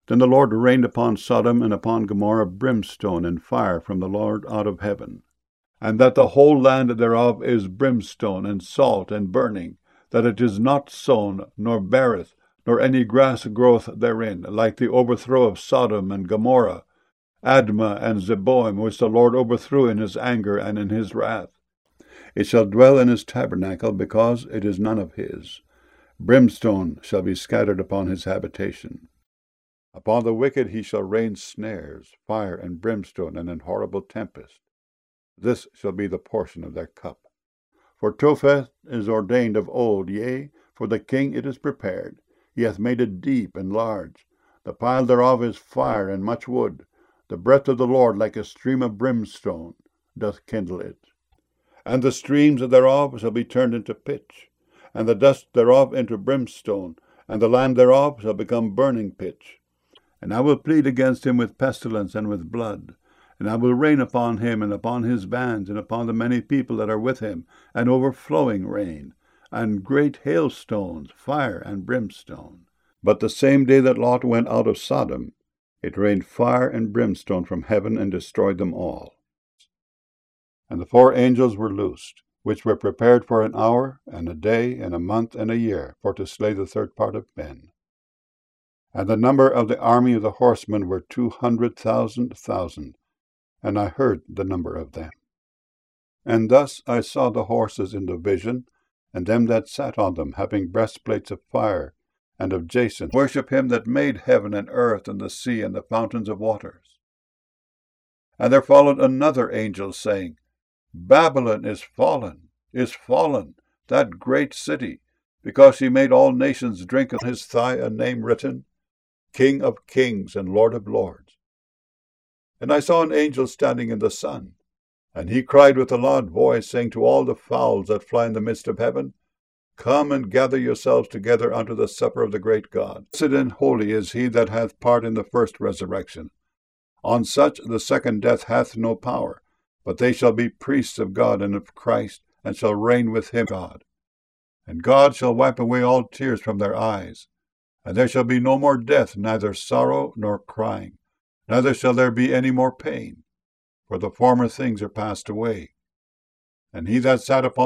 Then the Lord rained upon Sodom and upon Gomorrah brimstone and fire from the Lord out of heaven. And that the whole land thereof is brimstone and salt and burning, that it is not sown, nor beareth, nor any grass groweth therein, like the overthrow of Sodom and Gomorrah, Admah and Zeboim, which the Lord overthrew in his anger and in his wrath. It shall dwell in his tabernacle, because it is none of his. Brimstone shall be scattered upon his habitation. Upon the wicked he shall rain snares, fire and brimstone, and an horrible tempest. This shall be the portion of their cup. For Topheth is ordained of old, yea, for the king it is prepared. He hath made it deep and large. The pile thereof is fire and much wood. The breath of the Lord, like a stream of brimstone, doth kindle it. And the streams thereof shall be turned into pitch, and the dust thereof into brimstone, and the land thereof shall become burning pitch. And I will plead against him with pestilence and with blood. And I will rain upon him, and upon his bands, and upon the many people that are with him, an overflowing rain, and great hailstones, fire and brimstone. But the same day that Lot went out of Sodom, it rained fire and brimstone from heaven, and destroyed them all. And the 4 angels were loosed, which were prepared for an hour, and a day, and a month, and a year, for to slay the third part of men. And the number of the army of the horsemen were 200,000, and I heard the number of them. And thus I saw the horses in the vision, and them that sat on them, having breastplates of fire, and of jacinth, worship him that made heaven and earth and the sea and the fountains of waters. And there followed another angel, saying, Babylon is fallen, that great city, because she made all nations drink on his thigh a name written, King of kings and Lord of lords. And I saw an angel standing in the sun, and he cried with a loud voice, saying to all the fowls that fly in the midst of heaven, Come and gather yourselves together unto the supper of the great God. Blessed and holy is he that hath part in the first resurrection. On such the second death hath no power, but they shall be priests of God and of Christ, and shall reign with him God. And God shall wipe away all tears from their eyes, and there shall be no more death, neither sorrow nor crying, neither shall there be any more pain, for the former things are passed away. And he that sat upon